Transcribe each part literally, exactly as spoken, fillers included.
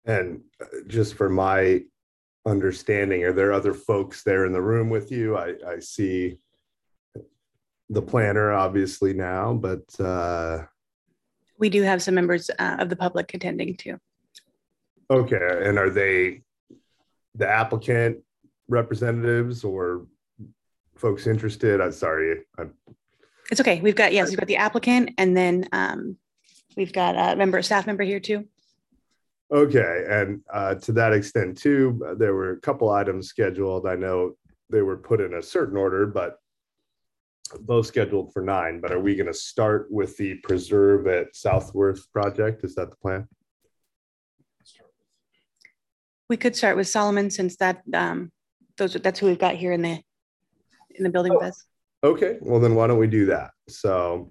And uh, just for my understanding, are there other folks there in the room with you? I, I see the planner obviously now, but uh, We do have some members uh, of the public attending too. okay. And are they the applicant representatives or folks interested? I'm sorry. I'm, It's okay. We've got, yes, we've got the applicant, and then um, we've got a member, staff member here too. okay. And uh, to that extent too, there were a couple items scheduled. I know they were put in a certain order, but both scheduled for nine. But are we going to start with the preserve at Southworth project? Is that the plan? We could start with Solomon, since that um, those that's who we've got here in the in the building with us. Okay, well then why don't we do that? So,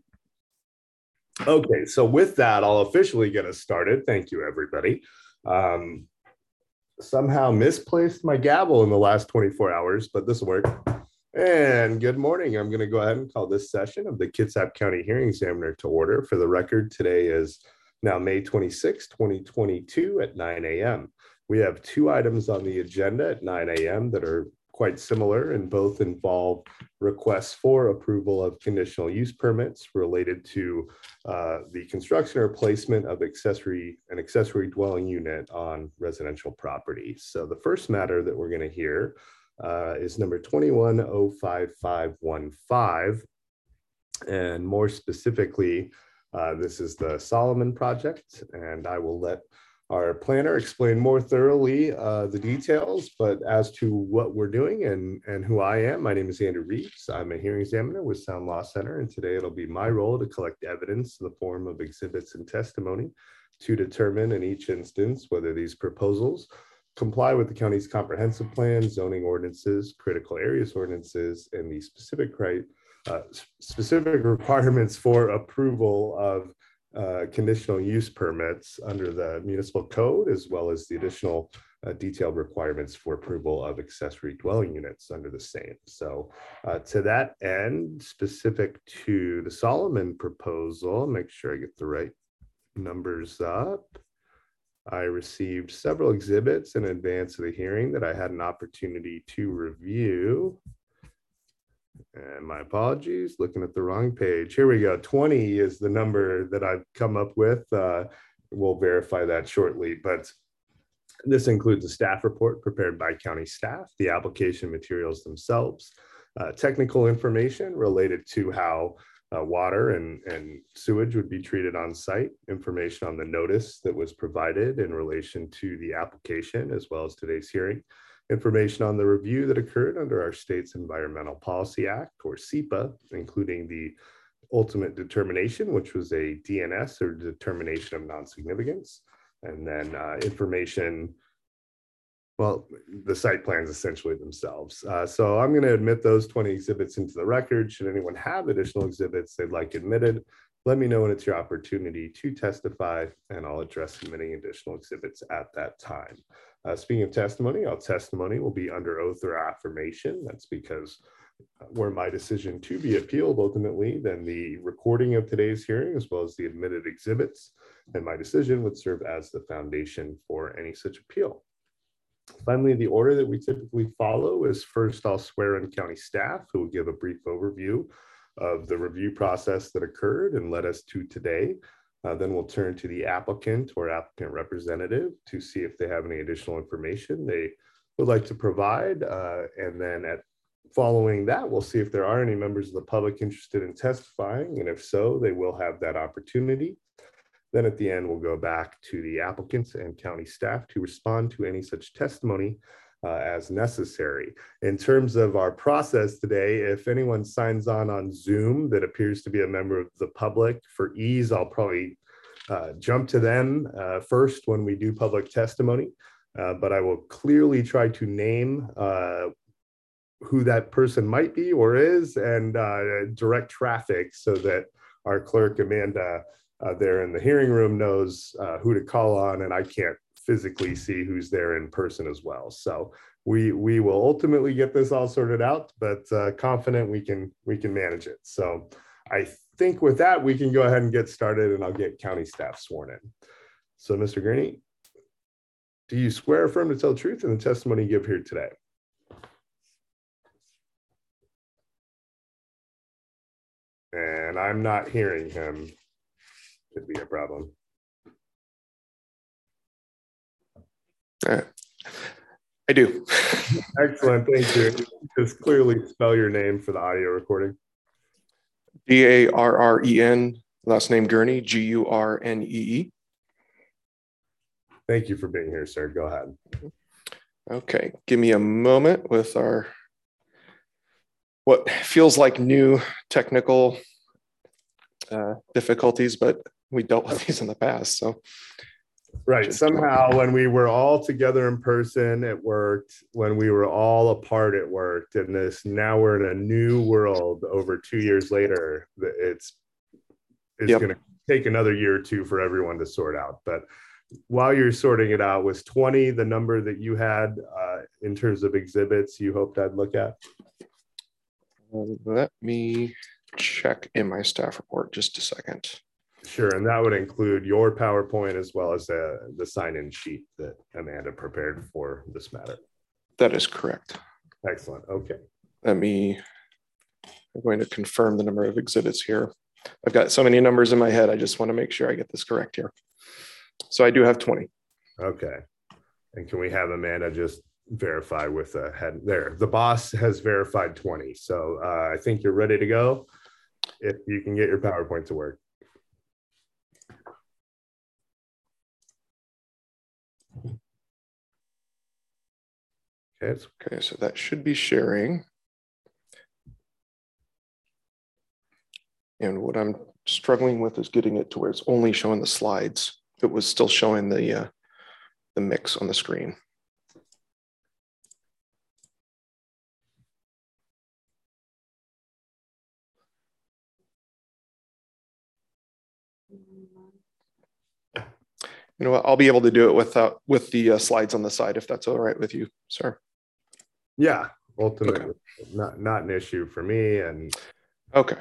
okay, so with that, I'll officially get us started. Thank you, everybody. Um, somehow misplaced my gavel in the last twenty-four hours, but this will work. And good morning. I'm going to go ahead and call this session of the Kitsap County Hearing Examiner to order. For the record, today is now May twenty-sixth, twenty twenty-two at nine a m We have two items on the agenda at nine a m that are quite similar, and both involve requests for approval of conditional use permits related to uh, the construction or placement of accessory an accessory dwelling unit on residential property. So the first matter that we're going to hear uh, is number twenty-one oh five five one five, and more specifically, uh, this is the Solomon project, and I will let our planner explain more thoroughly uh, the details. But as to what we're doing and, and who I am, my name is Andrew Reeves. I'm a hearing examiner with Sound Law Center, and today it'll be my role to collect evidence in the form of exhibits and testimony to determine in each instance whether these proposals comply with the county's comprehensive plan, zoning ordinances, critical areas ordinances, and the specific right, uh, specific requirements for approval of Uh, conditional use permits under the municipal code, as well as the additional uh, detailed requirements for approval of accessory dwelling units under the same. So uh, to that end, specific to the Solomon proposal, make sure I get the right numbers up. I received several exhibits in advance of the hearing that I had an opportunity to review. And my apologies, looking at the wrong page. Here we go. twenty is the number that I've come up with. Uh, we'll verify that shortly, but this includes a staff report prepared by county staff, the application materials themselves, uh, technical information related to how uh, water and, and sewage would be treated on site, information on the notice that was provided in relation to the application, as well as today's hearing, information on the review that occurred under our state's Environmental Policy Act, or SEPA, including the ultimate determination, which was a D N S, or determination of non-significance, and then uh, information, well, the site plans essentially themselves. Uh, so I'm going to admit those twenty exhibits into the record. Should anyone have additional exhibits they'd like admitted, let me know when it's your opportunity to testify, and I'll address submitting additional exhibits at that time. Uh, speaking of testimony, our testimony will be under oath or affirmation. That's because uh, were my decision to be appealed ultimately, then the recording of today's hearing, as well as the admitted exhibits, and my decision would serve as the foundation for any such appeal. Finally, the order that we typically follow is first I'll swear in county staff, who will give a brief overview of the review process that occurred and led us to today. Uh, then we'll turn to the applicant or applicant representative to see if they have any additional information they would like to provide. Uh, and then at following that, we'll see if there are any members of the public interested in testifying. And if so, they will have that opportunity. Then at the end, we'll go back to the applicants and county staff to respond to any such testimony uh, as necessary. In terms of our process today, if anyone signs on on Zoom that appears to be a member of the public, for ease, I'll probably uh, jump to them uh, first when we do public testimony, uh, but I will clearly try to name uh, who that person might be or is, and uh, direct traffic so that our clerk, Amanda, uh, there in the hearing room knows uh, who to call on, and I can't physically see who's there in person as well. So we we will ultimately get this all sorted out, but uh, confident we can we can manage it. So I think with that, we can go ahead and get started, and I'll get county staff sworn in. So Mister Gurney. Do you swear or affirm to tell the truth in the testimony you give here today? And I'm not hearing him. Could be a problem. Uh, I do. Excellent, thank you. Just clearly spell your name for the audio recording. D A R R E N, last name Gurney, G U R N E E. Thank you for being here, sir. Go ahead. Okay, give me a moment with our, what feels like new technical uh, difficulties, but we dealt with these in the past, so. Right. Somehow when we were all together in person, it worked. When we were all apart, it worked. And this, now we're in a new world over two years later. It's, it's Yep. going to take another year or two for everyone to sort out. But while you're sorting it out, was twenty the number that you had uh, in terms of exhibits you hoped I'd look at? Let me check in my staff report just a second. Sure, and that would include your PowerPoint as well as the, the sign-in sheet that Amanda prepared for this matter. That is correct. Excellent, okay. Let me, I'm going to confirm the number of exhibits here. I've got so many numbers in my head, I just want to make sure I get this correct here. So I do have twenty. Okay, and can we have Amanda just verify with a head there? The boss has verified twenty, so uh, I think you're ready to go if you can get your PowerPoint to work. Okay. Okay, so that should be sharing. And what I'm struggling with is getting it to where it's only showing the slides. It was still showing the, uh, the mix on the screen. You know what, I'll be able to do it without with the uh, slides on the side, if that's all right with you, sir. Yeah, ultimately, Okay. not, not an issue for me. And okay.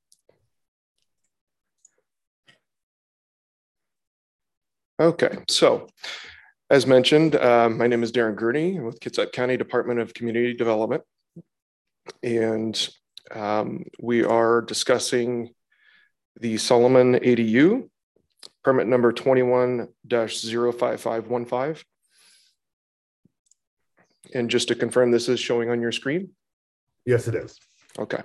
Okay, so as mentioned, uh, my name is Darren Gurney with Kitsap County Department of Community Development. And um, we are discussing the Solomon A D U, permit number twenty-one dash zero five five one five. And just to confirm, this is showing on your screen? yes, it is. Okay.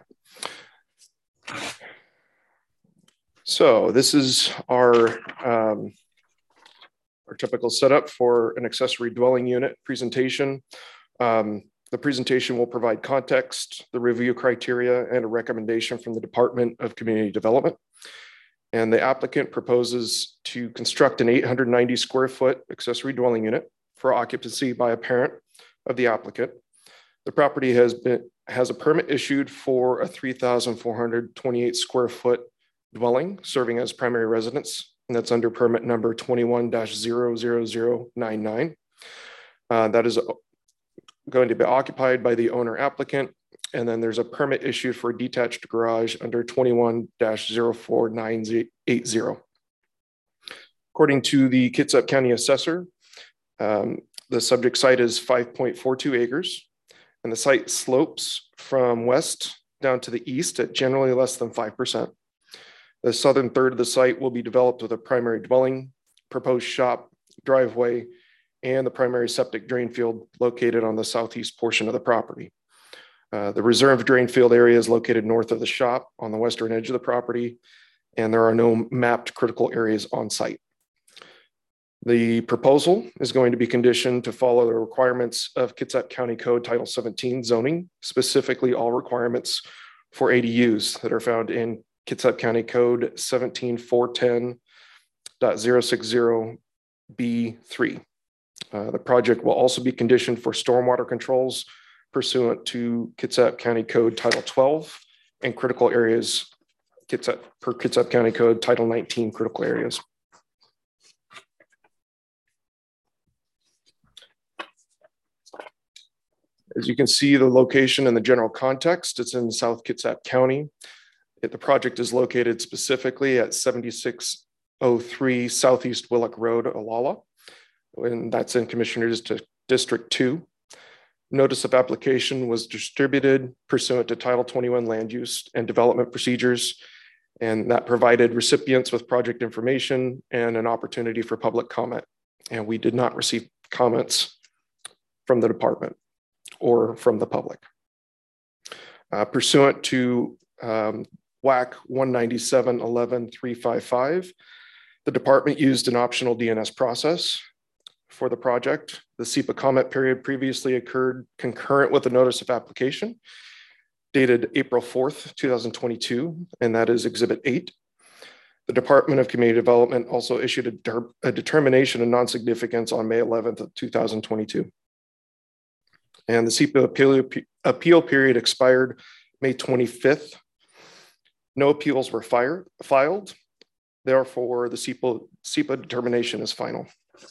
So this is our, um, our typical setup for an accessory dwelling unit presentation. Um, the presentation will provide context, the review criteria, and a recommendation from the Department of Community Development. And the applicant proposes to construct an eight hundred ninety square foot accessory dwelling unit for occupancy by a parent of the applicant. The property has been has a permit issued for a three thousand four hundred twenty-eight square foot dwelling serving as primary residence, and that's under permit number twenty-one dash zero zero zero nine nine. Uh, that is going to be occupied by the owner applicant, and then there's a permit issued for a detached garage under twenty-one dash zero four nine eight zero. According to the Kitsap County Assessor, um, the subject site is five point four two acres, and the site slopes from west down to the east at generally less than five percent. The southern third of the site will be developed with a primary dwelling, proposed shop, driveway, and the primary septic drain field located on the southeast portion of the property. Uh, the reserved drain field area is located north of the shop on the western edge of the property, and there are no mapped critical areas on site. The proposal is going to be conditioned to follow the requirements of Kitsap County Code Title seventeen zoning, specifically all requirements for A D Us that are found in Kitsap County Code seventeen four ten point zero six zero B three. Uh, the project will also be conditioned for stormwater controls pursuant to Kitsap County Code Title twelve and critical areas Kitsap, per Kitsap County Code Title nineteen critical areas. As you can see, the location and the general context, it's in South Kitsap County. It, the project is located specifically at seventy-six oh three Southeast Willock Road, Olalla. and that's in Commissioners District two. Notice of application was distributed pursuant to Title twenty-one Land Use and Development Procedures, and that provided recipients with project information and an opportunity for public comment. And we did not receive comments from the department or from the public. Uh, pursuant to um, W A C one ninety-seven eleven three fifty-five, the department used an optional D N S process for the project. The S E P A comment period previously occurred concurrent with the notice of application dated April fourth, two thousand twenty-two, and that is Exhibit eight. The Department of Community Development also issued a, de a determination of non-significance on May eleventh of two thousand twenty-two. And the S E P A appeal, appeal period expired May twenty-fifth. No appeals were fired, filed. Therefore, the S E P A, S E P A determination is final.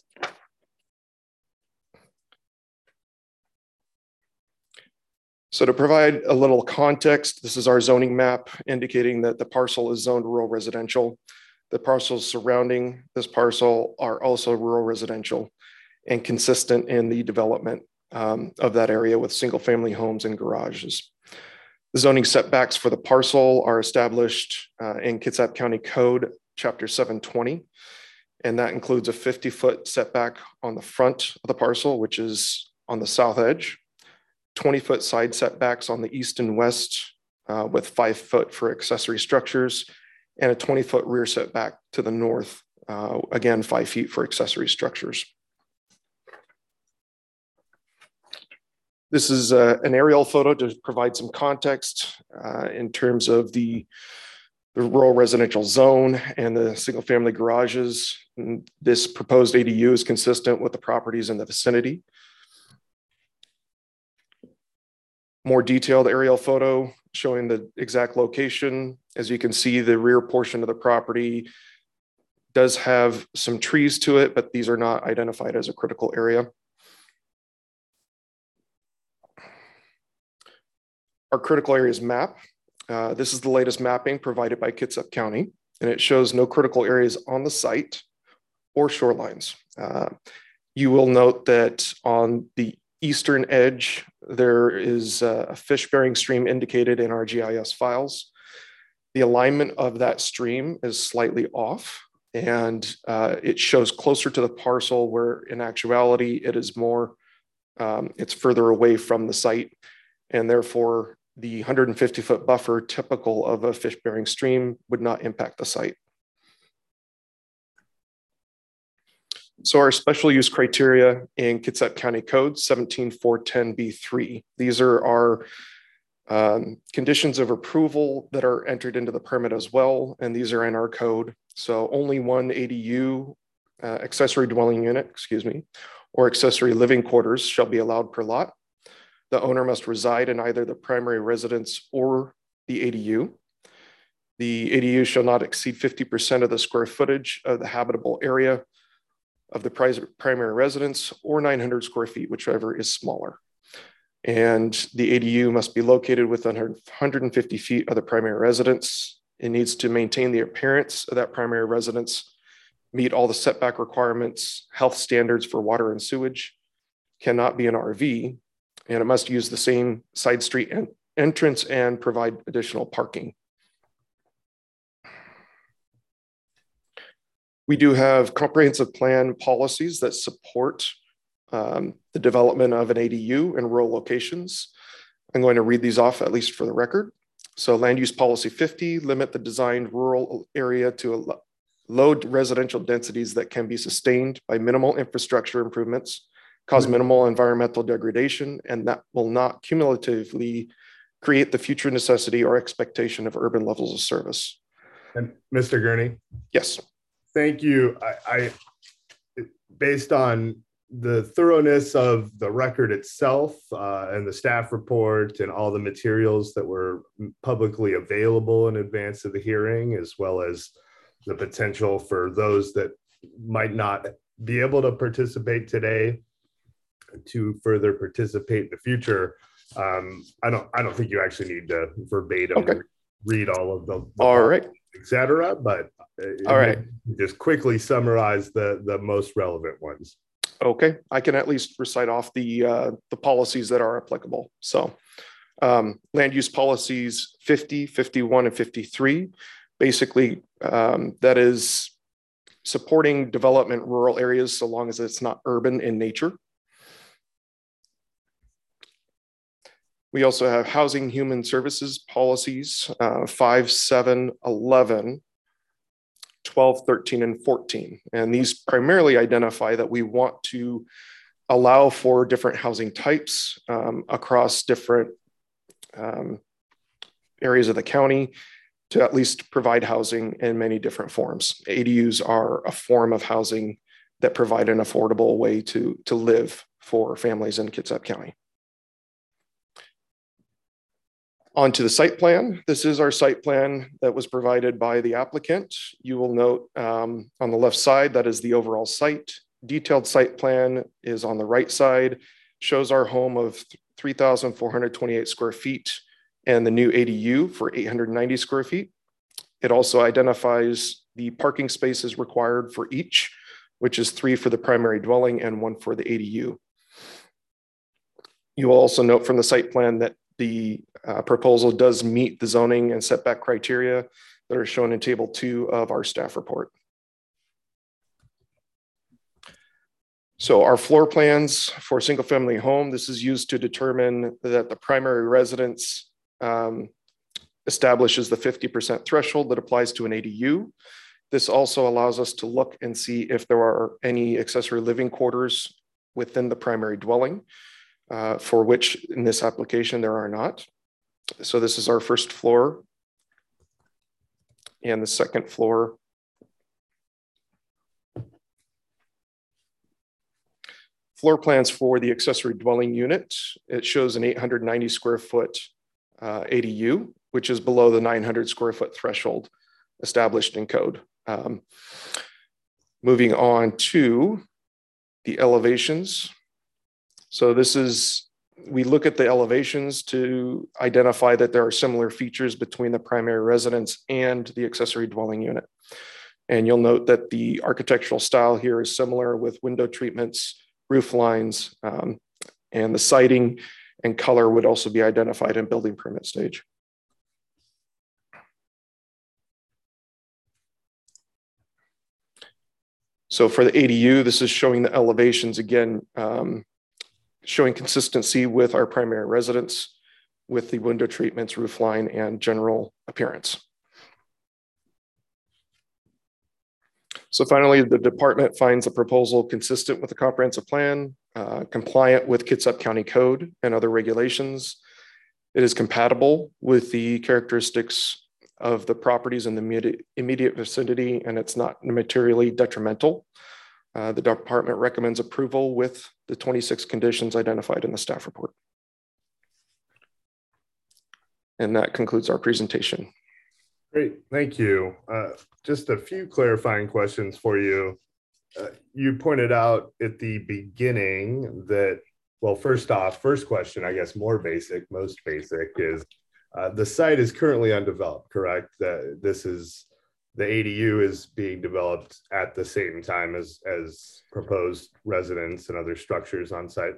So to provide a little context, this is our zoning map indicating that the parcel is zoned rural residential. The parcels surrounding this parcel are also rural residential and consistent in the development um, of that area with single family homes and garages. The zoning setbacks for the parcel are established uh, in Kitsap County Code, Chapter seven twenty, and that includes a fifty foot setback on the front of the parcel, which is on the south edge, twenty foot side setbacks on the east and west uh, with five foot for accessory structures, and a twenty foot rear setback to the north, uh, again, five feet for accessory structures. This is uh, an aerial photo to provide some context uh, in terms of the, the rural residential zone and the single family garages. And this proposed A D U is consistent with the properties in the vicinity. More detailed aerial photo showing the exact location. As you can see, the rear portion of the property does have some trees to it, but these are not identified as a critical area. Our critical areas map. Uh, this is the latest mapping provided by Kitsap County, and it shows no critical areas on the site or shorelines. Uh, you will note that on the eastern edge, there is a fish-bearing stream indicated in our G I S files. The alignment of that stream is slightly off, and uh, it shows closer to the parcel where in actuality it is more, um, it's further away from the site, and therefore the one hundred fifty foot buffer typical of a fish-bearing stream would not impact the site. So our special use criteria in Kitsap County Code seventeen four ten B three. These are our um, conditions of approval that are entered into the permit as well, and these are in our code. So only one A D U, uh, accessory dwelling unit, excuse me, or accessory living quarters shall be allowed per lot. The owner must reside in either the primary residence or the A D U. The A D U shall not exceed fifty percent of the square footage of the habitable area of the primary residence, or nine hundred square feet, whichever is smaller. And the A D U must be located within one hundred fifty feet of the primary residence. It needs to maintain the appearance of that primary residence, meet all the setback requirements, health standards for water and sewage, cannot be an R V, and it must use the same side street en entrance and provide additional parking. We do have comprehensive plan policies that support um, the development of an A D U in rural locations. I'm going to read these off, at least for the record. So land use policy fifty, limit the designed rural area to a low residential densities that can be sustained by minimal infrastructure improvements, cause minimal environmental degradation, and that will not cumulatively create the future necessity or expectation of urban levels of service. And Mister Gurney? Yes. Thank you. I, I based on the thoroughness of the record itself uh, and the staff report and all the materials that were publicly available in advance of the hearing, as well as the potential for those that might not be able to participate today to further participate in the future. Um, I don't I don't think you actually need to verbatim okay. read all of the, the all right, et cetera, but all right, just quickly summarize the, the most relevant ones. Okay, I can at least recite off the, uh, the policies that are applicable. So um, land use policies fifty, fifty-one, and fifty-three. Basically, um, that is supporting development rural areas so long as it's not urban in nature. We also have housing human services policies, uh, five, seven, eleven, twelve, thirteen, and fourteen. And these primarily identify that we want to allow for different housing types um, across different um, areas of the county to at least provide housing in many different forms. A D Us are a form of housing that provide an affordable way to, to live for families in Kitsap County. On to the site plan. This is our site plan that was provided by the applicant. You will note um, on the left side, that is the overall site. Detailed site plan is on the right side, shows our home of three thousand four hundred twenty-eight square feet and the new A D U for eight hundred ninety square feet. It also identifies the parking spaces required for each, which is three for the primary dwelling and one for the A D U. You will also note from the site plan that the uh, proposal does meet the zoning and setback criteria that are shown in table two of our staff report. So our floor plans for single family home, this is used to determine that the primary residence um, establishes the fifty percent threshold that applies to an A D U. This also allows us to look and see if there are any accessory living quarters within the primary dwelling. Uh, for which in this application there are not. So this is our first floor and the second floor. Floor plans for the accessory dwelling unit. It shows an eight hundred ninety square foot uh, A D U, which is below the nine hundred square foot threshold established in code. Um, moving on to the elevations. So this is, we look at the elevations to identify that there are similar features between the primary residence and the accessory dwelling unit. And you'll note that the architectural style here is similar with window treatments, roof lines, um, and the siding and color would also be identified in building permit stage. So for the A D U, this is showing the elevations again, um, showing consistency with our primary residence with the window treatments, roof line, and general appearance. So finally, the department finds the proposal consistent with the comprehensive plan, uh, compliant with Kitsap County Code and other regulations. It is compatible with the characteristics of the properties in the immediate, immediate vicinity, and it's not materially detrimental. Uh, the department recommends approval with the twenty-six conditions identified in the staff report. And that concludes our presentation. Great, thank you. Uh, just a few clarifying questions for you. Uh, you pointed out at the beginning that, well, first off, first question, I guess more basic, most basic is uh, the site is currently undeveloped, correct? That this is, the A D U is being developed at the same time as, as proposed residents and other structures on site?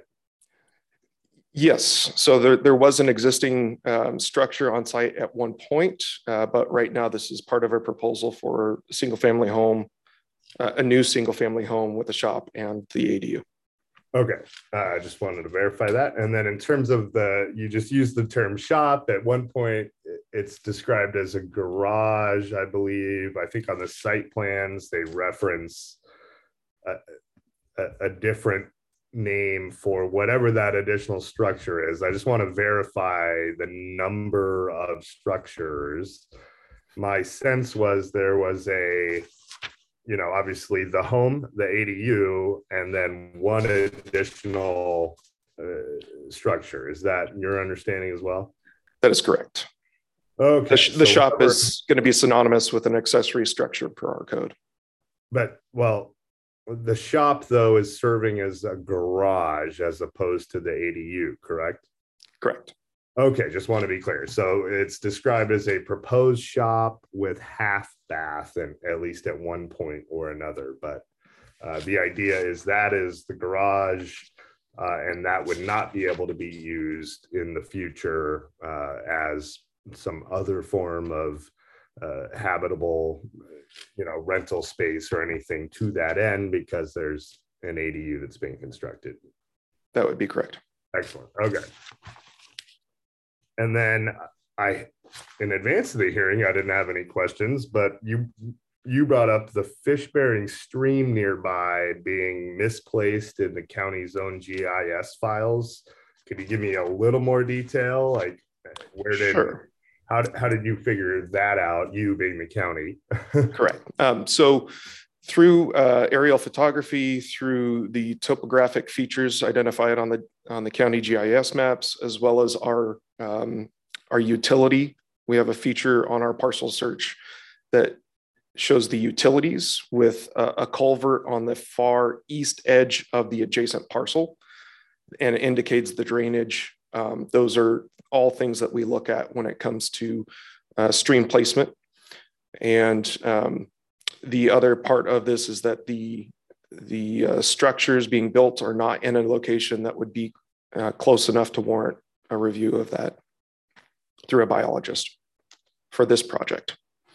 Yes, so there, there was an existing um, structure on site at one point, uh, but right now this is part of a proposal for a single family home, uh, a new single family home with a shop and the A D U. Okay, uh, I just wanted to verify that. And then in terms of the, you just used the term shop. At one point, it's described as a garage, I believe. I think on the site plans, they reference a, a, a different name for whatever that additional structure is. I just want to verify the number of structures. My sense was there was a, you know, obviously the home, the A D U, and then one additional uh, structure. Is that your understanding as well? That is correct. Okay. The, sh the so shop whatever, is going to be synonymous with an accessory structure per our code. But, well, the shop, though, is serving as a garage as opposed to the A D U, correct? Correct. Okay, just want to be clear. So it's described as a proposed shop with half bath, and at least at one point or another. But Uh, the idea is that is the garage, uh, and that would not be able to be used in the future uh, as some other form of uh, habitable, you know, rental space or anything to that end, because there's an A D U that's being constructed. That would be correct. Excellent. Okay. And then I, in advance of the hearing, I didn't have any questions, but you you brought up the fish-bearing stream nearby being misplaced in the county's own G I S files. Could you give me a little more detail? Like, where did Sure. how how did you figure that out? You being the county. Correct. Um, so through uh, aerial photography, through the topographic features identified on the on the county G I S maps, as well as our um, our utility, we have a feature on our parcel search that shows the utilities with a, a culvert on the far east edge of the adjacent parcel, and it indicates the drainage. Um, those are all things that we look at when it comes to uh, stream placement. And um, the other part of this is that the, the uh, structures being built are not in a location that would be uh, close enough to warrant a review of that through a biologist for this project.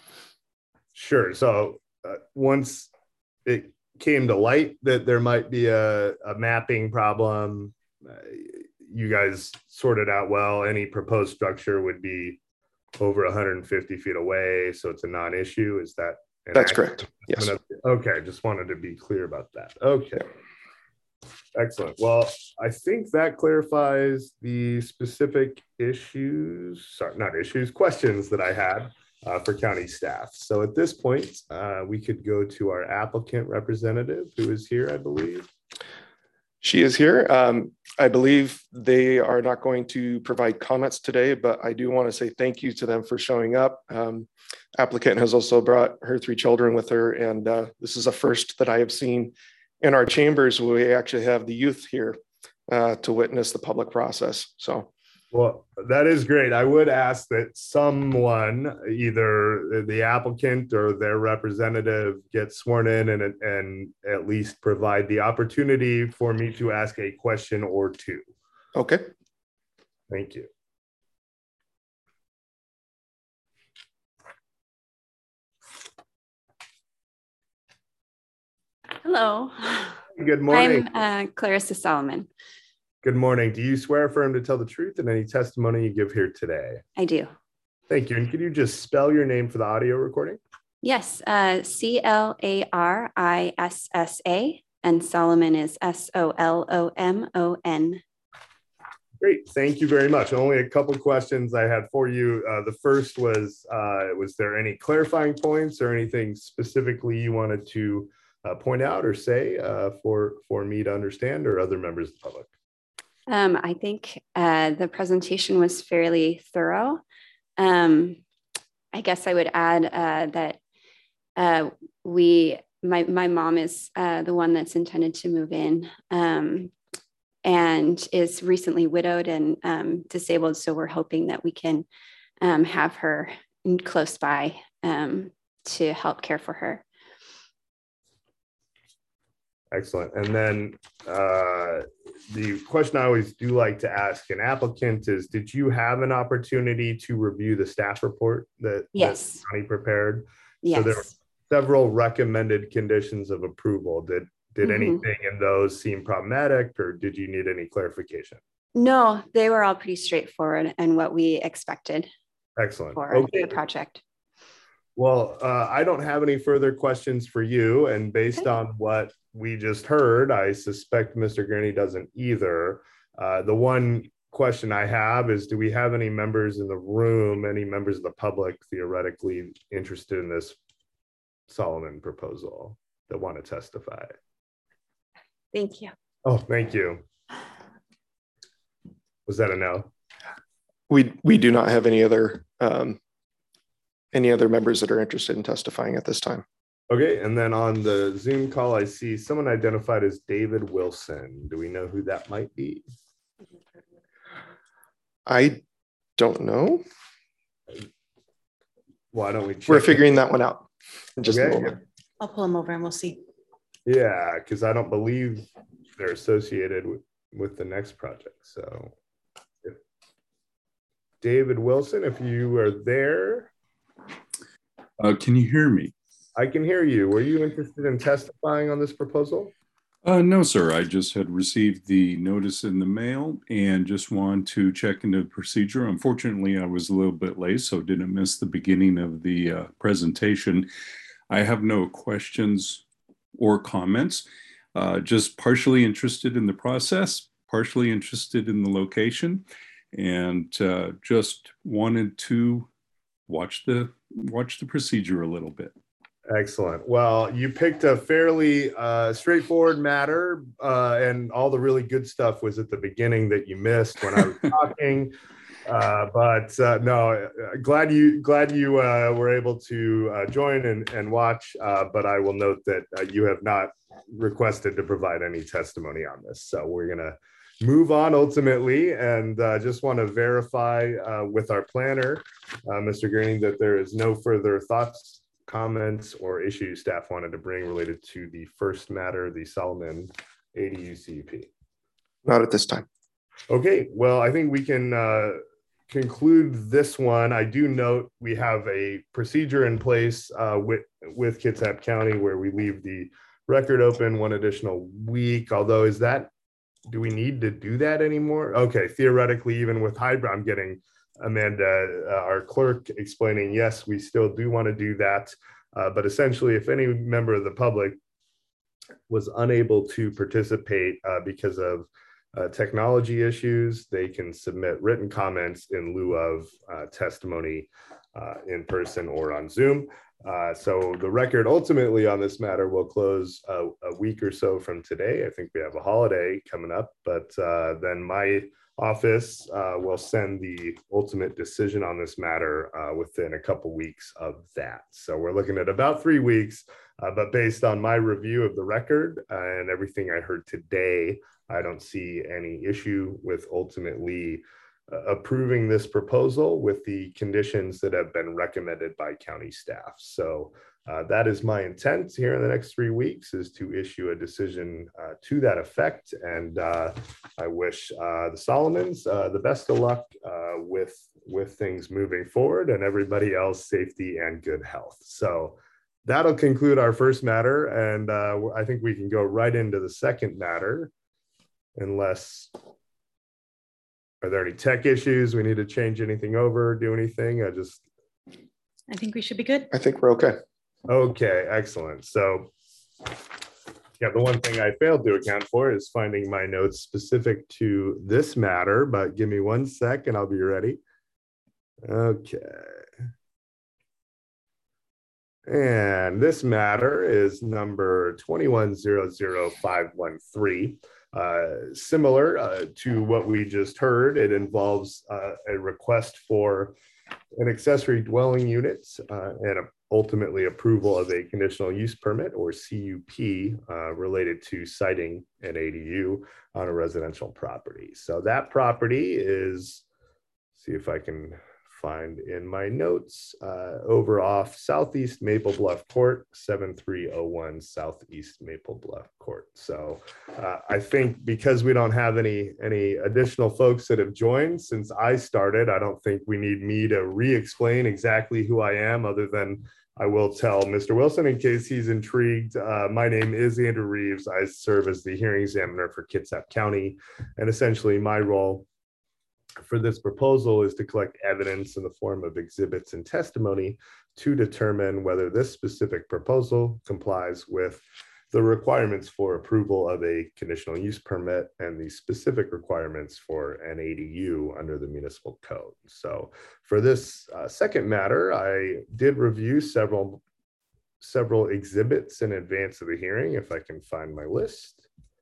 Sure. So uh, once it came to light that there might be a, a mapping problem, uh, you guys sorted out, well, any proposed structure would be over one hundred fifty feet away, so it's a non-issue. Is that an That's accurate correct? Yes. Okay, just wanted to be clear about that. Okay. Excellent. Well, I think that clarifies the specific issues, sorry, not issues, questions that I had uh, for county staff. So at this point, uh, we could go to our applicant representative, who is here, I believe. She is here. Um, I believe they are not going to provide comments today, but I do want to say thank you to them for showing up. Um, applicant has also brought her three children with her, and uh, this is a first that I have seen in our chambers. We actually have the youth here uh, to witness the public process. So, well, that is great. I would ask that someone, either the applicant or their representative, get sworn in and, and at least provide the opportunity for me to ask a question or two. Okay. Thank you. Hello. Good morning. I'm uh, Clarissa Solomon. Good morning. Do you swear affirm to tell the truth in any testimony you give here today? I do. Thank you. And could you just spell your name for the audio recording? Yes, uh, C L A R I S S A, and Solomon is S O L O M O N. Great. Thank you very much. Only a couple questions I had for you. Uh, the first was, uh, was there any clarifying points or anything specifically you wanted to uh, point out or say uh, for, for me to understand, or other members of the public? Um, I think uh, the presentation was fairly thorough. Um, I guess I would add uh, that uh, we, my, my mom is uh, the one that's intended to move in um, and is recently widowed and um, disabled. So we're hoping that we can um, have her close by um, to help care for her. Excellent. And then uh, the question I always do like to ask an applicant is, did you have an opportunity to review the staff report that, yes. that Connie prepared? Yes. So there were several recommended conditions of approval. Did, did mm-hmm. anything in those seem problematic, or did you need any clarification? No, they were all pretty straightforward and what we expected. Excellent. For okay. the project. Well, uh, I don't have any further questions for you. And based okay. on what we just heard, I suspect Mister Gurney doesn't either. Uh, the one question I have is, do we have any members in the room, any members of the public theoretically interested in this Solomon proposal that want to testify? Thank you. Oh, thank you. Was that a no? We, we do not have any other um, any other members that are interested in testifying at this time. Okay, and then on the Zoom call, I see someone identified as David Wilson. Do we know who that might be? I don't know. Why don't we check We're figuring it? that one out in just okay. a moment. I'll pull him over and we'll see. Yeah, because I don't believe they're associated with, with the next project. So, if David Wilson, if you are there, Uh, can you hear me? I can hear you. Were you interested in testifying on this proposal? Uh, no, sir. I just had received the notice in the mail and just wanted to check into the procedure. Unfortunately, I was a little bit late, so didn't miss the beginning of the uh, presentation. I have no questions or comments. Uh, just partially interested in the process, partially interested in the location, and uh, just wanted to watch the watch the procedure a little bit. Excellent. Well, you picked a fairly uh, straightforward matter, uh, and all the really good stuff was at the beginning that you missed when I was talking. Uh, but uh, no, glad you glad you uh, were able to uh, join and, and watch. Uh, but I will note that uh, you have not requested to provide any testimony on this. So we're gonna move on ultimately, and uh, just want to verify uh, with our planner, uh, Mister Greening, that there is no further thoughts, comments, or issues staff wanted to bring related to the first matter, the Solomon A D U C U P. Not at this time. Okay, well, I think we can uh, conclude this one. I do note we have a procedure in place uh, with, with Kitsap County where we leave the record open one additional week, although is that, do we need to do that anymore? Okay, theoretically, even with hybrid, I'm getting Amanda, uh, our clerk, explaining, yes, we still do want to do that. Uh, but essentially, if any member of the public was unable to participate uh, because of uh, technology issues, they can submit written comments in lieu of uh, testimony uh, in person or on Zoom. Uh, so the record ultimately on this matter will close a, a week or so from today. I think we have a holiday coming up, but uh, then my office uh, will send the ultimate decision on this matter uh, within a couple weeks of that. So we're looking at about three weeks, uh, but based on my review of the record uh, and everything I heard today, I don't see any issue with ultimately uh, approving this proposal with the conditions that have been recommended by county staff. So uh, that is my intent here in the next three weeks is to issue a decision uh, to that effect. And uh, I wish uh, the Solomons uh, the best of luck uh, with, with things moving forward and everybody else safety and good health. So that'll conclude our first matter. And uh, I think we can go right into the second matter unless, are there any tech issues? We need to change anything over, do anything? I just. I think we should be good. I think we're okay. Okay, excellent. So yeah, the one thing I failed to account for is finding my notes specific to this matter, but give me one sec and I'll be ready. Okay. And this matter is number twenty-one zero zero five one three. Uh, similar uh, to what we just heard, it involves uh, a request for an accessory dwelling unit uh, and a, ultimately approval of a conditional use permit or C U P uh, related to siting an A D U on a residential property. So that property is, see if I can find in my notes, uh, over off Southeast Maple Bluff Court, seven three oh one Southeast Maple Bluff Court. So uh, I think because we don't have any, any additional folks that have joined since I started, I don't think we need me to re-explain exactly who I am, other than I will tell Mister Wilson in case he's intrigued. Uh, my name is Andrew Reeves. I serve as the hearing examiner for Kitsap County, and essentially my role for this proposal is to collect evidence in the form of exhibits and testimony to determine whether this specific proposal complies with the requirements for approval of a conditional use permit and the specific requirements for an A D U under the municipal code. So for this uh, second matter, I did review several, several exhibits in advance of the hearing, if I can find my list.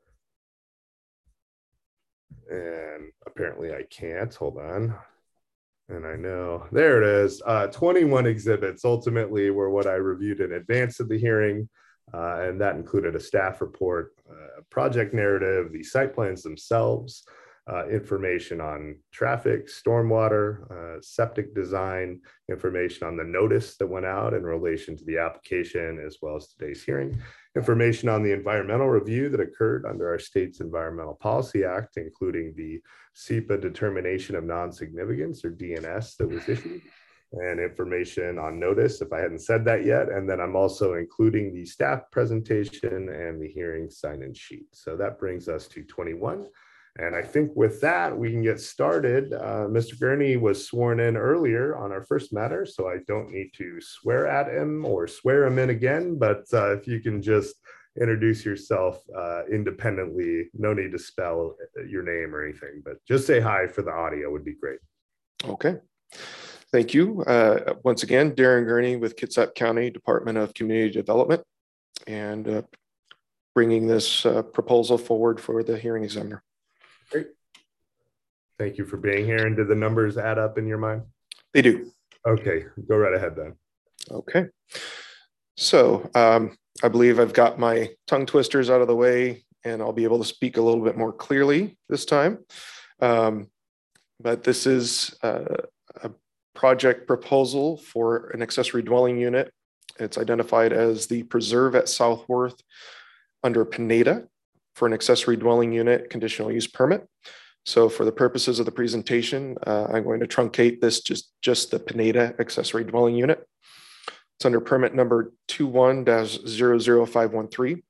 And apparently I can't, hold on. And I know, there it is. Uh, twenty-one exhibits ultimately were what I reviewed in advance of the hearing. Uh, and that included a staff report, uh, a project narrative, the site plans themselves, uh, information on traffic, stormwater, uh, septic design, information on the notice that went out in relation to the application, as well as today's hearing, information on the environmental review that occurred under our state's Environmental Policy Act, including the SEPA Determination of Non-Significance, or D N S, that was issued, and information on notice, if I hadn't said that yet. And then I'm also including the staff presentation and the hearing sign-in sheet. So that brings us to twenty-one. And I think with that, we can get started. Uh, Mister Gurney was sworn in earlier on our first matter, so I don't need to swear at him or swear him in again. But uh, if you can just introduce yourself uh, independently, no need to spell your name or anything, but just say hi for the audio would be great. Okay. Thank you. Uh, once again, Darren Gurney with Kitsap County Department of Community Development, and uh, bringing this uh, proposal forward for the hearing examiner. Great. Thank you for being here. And did the numbers add up in your mind? They do. Okay, go right ahead then. Okay. So um, I believe I've got my tongue twisters out of the way, and I'll be able to speak a little bit more clearly this time. Um, but this is uh, a project proposal for an accessory dwelling unit. It's identified as the Preserve at Southworth under Pineda for an accessory dwelling unit conditional use permit. So for the purposes of the presentation, uh, I'm going to truncate this just, just the Pineda accessory dwelling unit. It's under permit number two one dash zero zero five one three.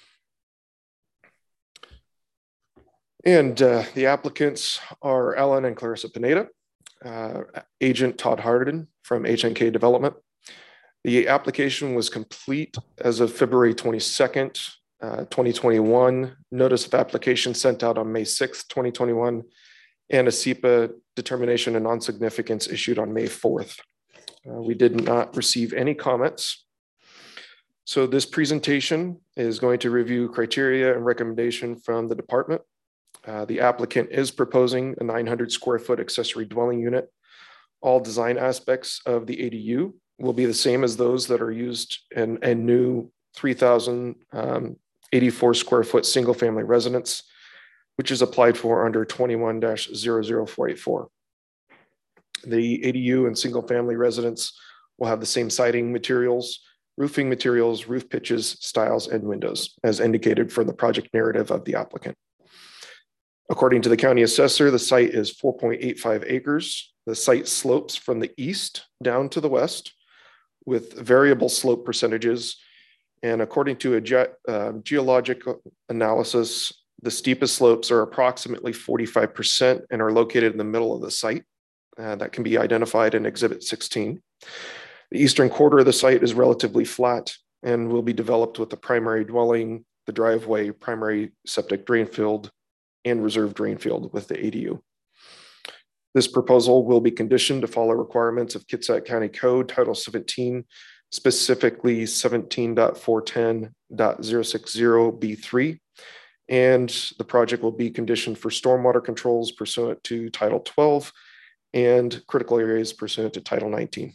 And uh, the applicants are Ellen and Clarissa Pineda, uh, agent Todd Harden from H N K Development. The application was complete as of February twenty-second, uh, twenty twenty-one. Notice of application sent out on May sixth, twenty twenty-one, and a SEPA determination of non-significance issued on May fourth. Uh, we did not receive any comments. So this presentation is going to review criteria and recommendation from the department. Uh, the applicant is proposing a nine hundred square foot accessory dwelling unit. All design aspects of the A D U will be the same as those that are used in a new three thousand eighty-four square foot single family residence, which is applied for under twenty-one dash zero zero four eight four. The A D U and single family residence will have the same siding materials, roofing materials, roof pitches, styles, and windows as indicated for the project narrative of the applicant. According to the county assessor, the site is four point eight five acres. The site slopes from the east down to the west with variable slope percentages. And according to a ge uh, geologic analysis, the steepest slopes are approximately forty-five percent and are located in the middle of the site. Uh, that can be identified in Exhibit sixteen. The eastern quarter of the site is relatively flat and will be developed with the primary dwelling, the driveway, primary septic drain field, and reserve drain field with the A D U. This proposal will be conditioned to follow requirements of Kitsap County Code Title seventeen, specifically seventeen point four ten point zero six zero B three. And the project will be conditioned for stormwater controls pursuant to Title twelve and critical areas pursuant to Title nineteen.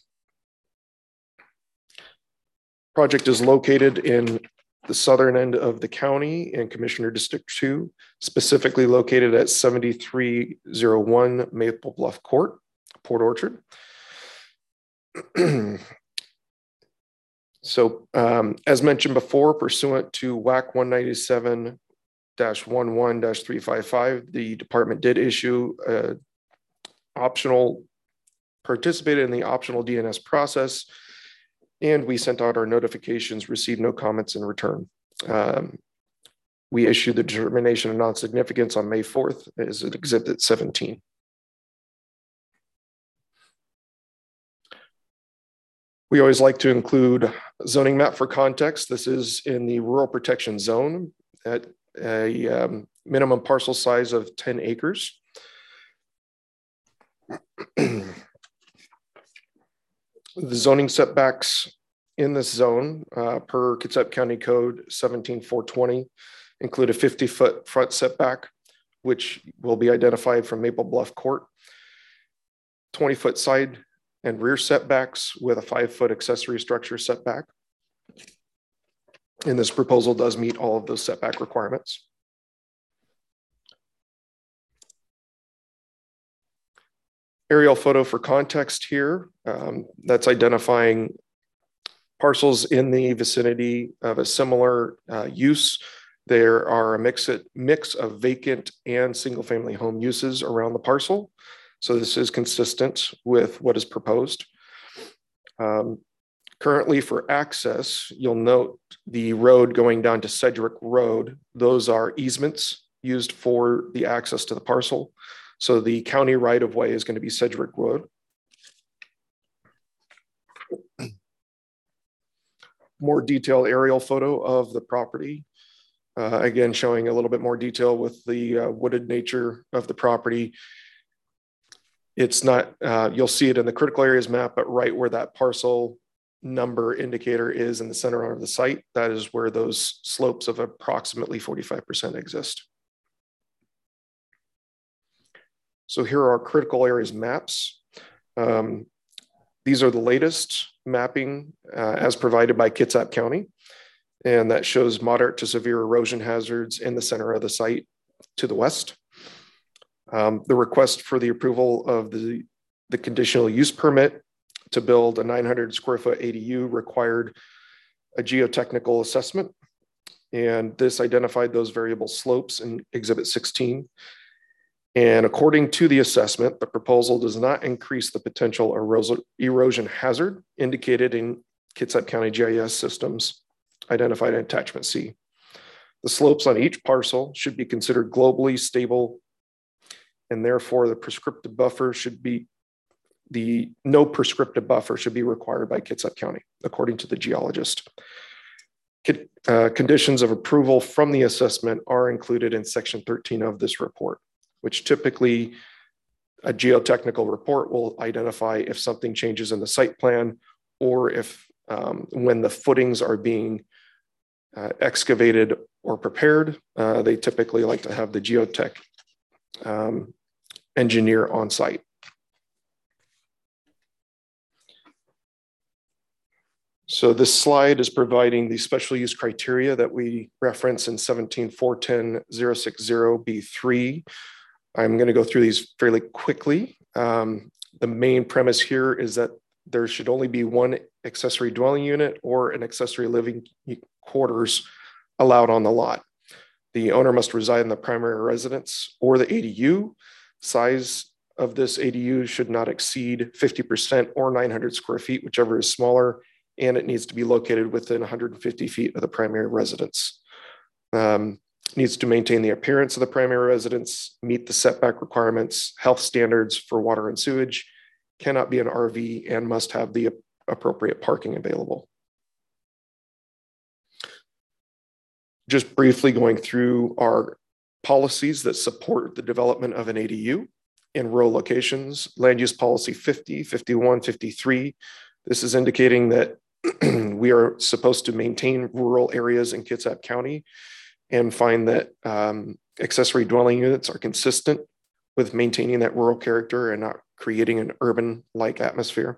Project is located in the southern end of the county in Commissioner District two, specifically located at seventy-three oh one Maple Bluff Court, Port Orchard. So um, as mentioned before, pursuant to W A C one ninety-seven dash eleven dash three fifty-five, the department did issue a optional, participated in the optional D N S process, and we sent out our notifications, received no comments in return. Um, we issued the determination of non-significance on May fourth as an Exhibit seventeen. We always like to include zoning map for context. This is in the rural protection zone at a um, minimum parcel size of ten acres. The zoning setbacks in this zone uh, per Kitsap County Code seventeen four twenty include a fifty foot front setback, which will be identified from Maple Bluff Court, twenty foot side and rear setbacks with a five foot accessory structure setback. And this proposal does meet all of those setback requirements. aerial photo for context here. Um, that's identifying parcels in the vicinity of a similar uh, use. There are a mix, mix of vacant and single family home uses around the parcel. So this is consistent with what is proposed. Um, currently for access, you'll note the road going down to Sedgwick Road. Those are easements used for the access to the parcel. So the county right-of-way is going to be Sedgwick Road. More detailed aerial photo of the property. Uh, again, showing a little bit more detail with the uh, wooded nature of the property. It's not, uh, you'll see it in the critical areas map, but right where that parcel number indicator is in the center of the site, that is where those slopes of approximately forty-five percent exist. So here are our critical areas maps. Um, these are the latest mapping uh, as provided by Kitsap County. And that shows moderate to severe erosion hazards in the center of the site to the west. Um, the request for the approval of the, the conditional use permit to build a nine hundred square foot A D U required a geotechnical assessment. And this identified those variable slopes in Exhibit sixteen. And according to the assessment, the proposal does not increase the potential erosion, erosion hazard indicated in Kitsap County G I S systems identified in attachment C. The slopes on each parcel should be considered globally stable, and therefore the prescriptive buffer should be, the no prescriptive buffer should be required by Kitsap County, according to the geologist. Uh, conditions of approval from the assessment are included in section thirteen of this report, which typically a geotechnical report will identify if something changes in the site plan or if um, when the footings are being uh, excavated or prepared, uh, they typically like to have the geotech um, engineer on site. So this slide is providing the special use criteria that we reference in seventeen four ten zero six zero B three. I'm going to go through these fairly quickly. Um, the main premise here is that there should only be one accessory dwelling unit or an accessory living quarters allowed on the lot. The owner must reside in the primary residence or the A D U. Size of this A D U should not exceed fifty percent or nine hundred square feet, whichever is smaller, and it needs to be located within one hundred fifty feet of the primary residence. Um, needs to maintain the appearance of the primary residence, meet the setback requirements, health standards for water and sewage, cannot be an R V, and must have the appropriate parking available. Just briefly going through our policies that support the development of an A D U in rural locations. Land use policy fifty, fifty-one, fifty-three. This is indicating that we are supposed to maintain rural areas in Kitsap County and find that um, accessory dwelling units are consistent with maintaining that rural character and not creating an urban-like atmosphere.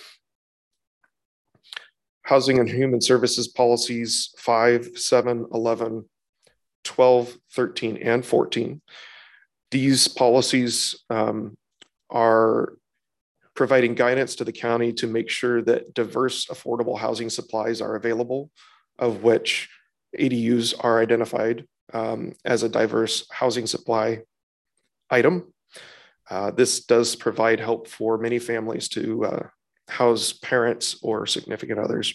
Housing and Human Services policies five, seven, eleven, twelve, thirteen, and fourteen. These policies um, are providing guidance to the county to make sure that diverse, affordable housing supplies are available, of which A D Us are identified um, as a diverse housing supply item. Uh, this does provide help for many families to uh, house parents or significant others.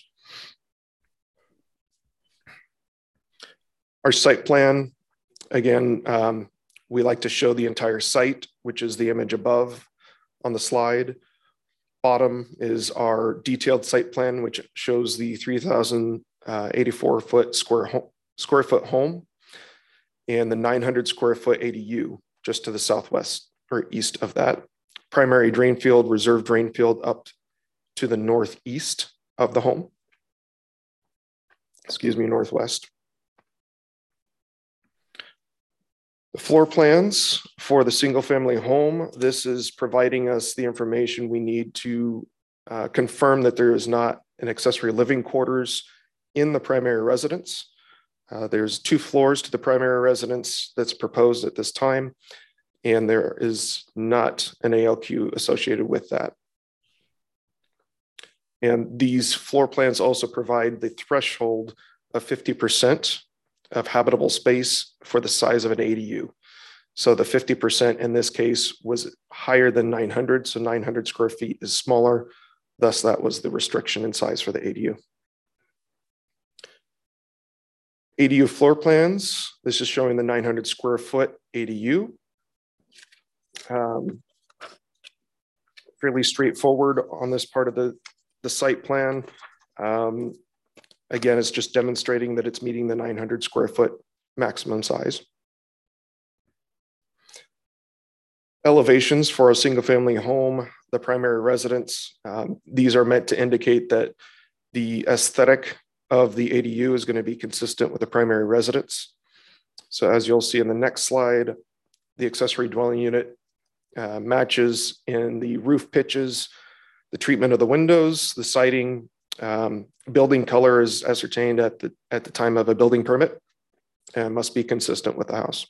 Our site plan, again, um, we like to show the entire site, which is the image above on the slide. Bottom is our detailed site plan, which shows the three thousand eighty-four foot square, home, square foot home and the nine hundred square foot A D U just to the southwest or east of that. Primary drain field, reserve drain field up to the northeast of the home. Excuse me, northwest. The floor plans for the single family home. This is providing us the information we need to uh, confirm that there is not an accessory living quarters in the primary residence. Uh, there's two floors to the primary residence that's proposed at this time. and there is not an A L Q associated with that. And these floor plans also provide the threshold of fifty percent of habitable space for the size of an A D U. So the fifty percent in this case was higher than nine hundred, so nine hundred square feet is smaller. Thus, that was the restriction in size for the A D U. A D U floor plans, this is showing the nine hundred square foot A D U. Um, fairly straightforward on this part of the, the site plan. Um, again, it's just demonstrating that it's meeting the nine hundred square foot maximum size. Elevations for a single family home, the primary residence. Um, these are meant to indicate that the aesthetic of the A D U is going to be consistent with the primary residence. So as you'll see in the next slide, the accessory dwelling unit uh, matches in the roof pitches, the treatment of the windows, the siding, um, building color is ascertained at the, at the time of a building permit and must be consistent with the house.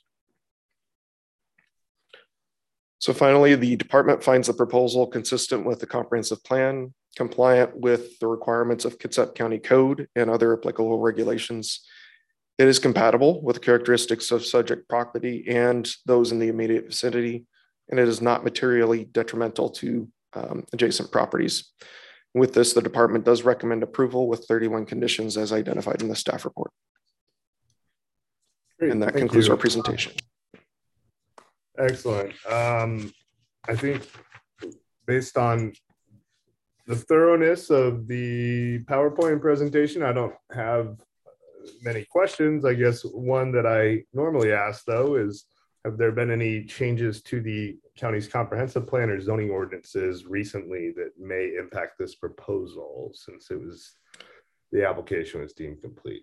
So finally, the department finds the proposal consistent with the comprehensive plan, compliant with the requirements of Kitsap County Code and other applicable regulations. It is compatible with the characteristics of subject property and those in the immediate vicinity, and it is not materially detrimental to um, adjacent properties. With this, the department does recommend approval with thirty-one conditions as identified in the staff report. Great, and that thank concludes you. our presentation. Excellent. Um, I think based on the thoroughness of the PowerPoint presentation, I don't have many questions. I guess one that I normally ask though is, have there been any changes to the county's comprehensive plan or zoning ordinances recently that may impact this proposal since it was, the application was deemed complete?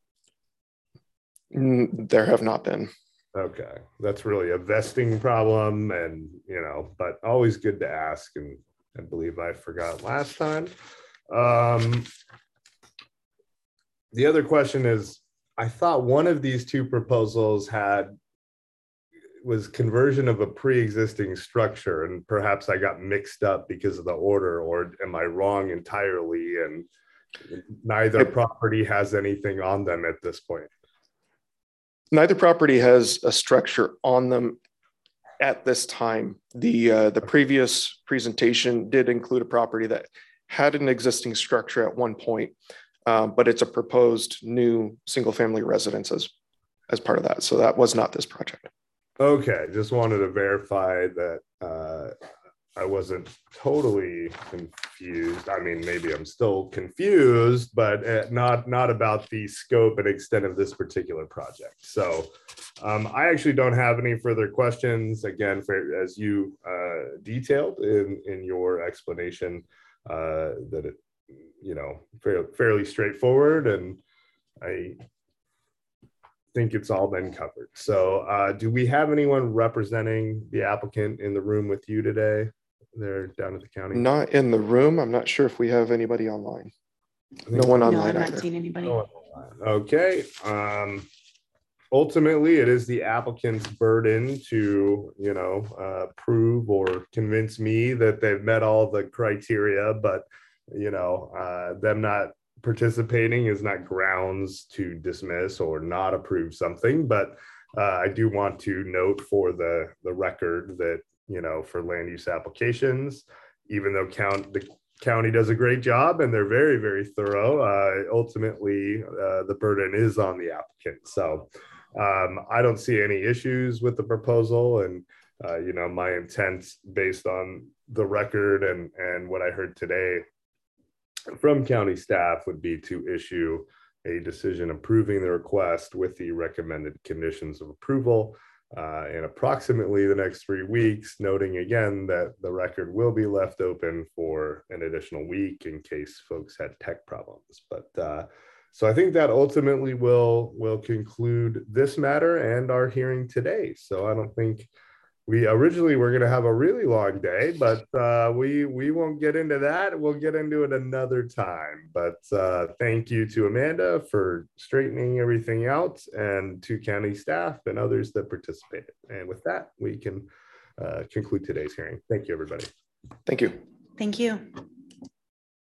Mm, there have not been. Okay, that's really a vesting problem, and you know, but always good to ask, and I believe I forgot last time. Um, the other question is, I thought one of these two proposals had was conversion of a pre-existing structure, and perhaps I got mixed up because of the order, or am I wrong entirely? And neither property has anything on them at this point. Neither property has a structure on them at this time. The, uh, the previous presentation did include a property that had an existing structure at one point, um, but it's a proposed new single family residence as, as part of that. So that was not this project. Okay, just wanted to verify that uh, I wasn't totally confused. I mean, maybe I'm still confused, but uh, not not about the scope and extent of this particular project. So um, I actually don't have any further questions. Again, for, as you uh, detailed in, in your explanation, uh, that it, you know, fairly, fairly straightforward, and I think it's all been covered. So uh, do we have anyone representing the applicant in the room with you today? They're down at the county. Not in the room. I'm not sure if we have anybody online. No one No, online I've not either. seen anybody. Okay. Um, ultimately, it is the applicant's burden to, you know, uh, prove or convince me that they've met all the criteria, but, you know, uh, them not participating is not grounds to dismiss or not approve something. But uh, I do want to note for the, the record that, you know, for land use applications, even though count the county does a great job and they're very, very thorough, uh, ultimately uh, the burden is on the applicant. So um, I don't see any issues with the proposal, and uh, you know, my intent based on the record and and what I heard today from county staff would be to issue a decision approving the request with the recommended conditions of approval uh, in approximately the next three weeks, noting again that the record will be left open for an additional week in case folks had tech problems. But uh, so I think that ultimately will will conclude this matter and our hearing today. So I don't think we originally were going to have a really long day, but uh, we we won't get into that. We'll get into it another time. But uh, thank you to Amanda for straightening everything out, and to county staff and others that participated. And with that, we can uh, conclude today's hearing. Thank you, everybody. Thank you. Thank you.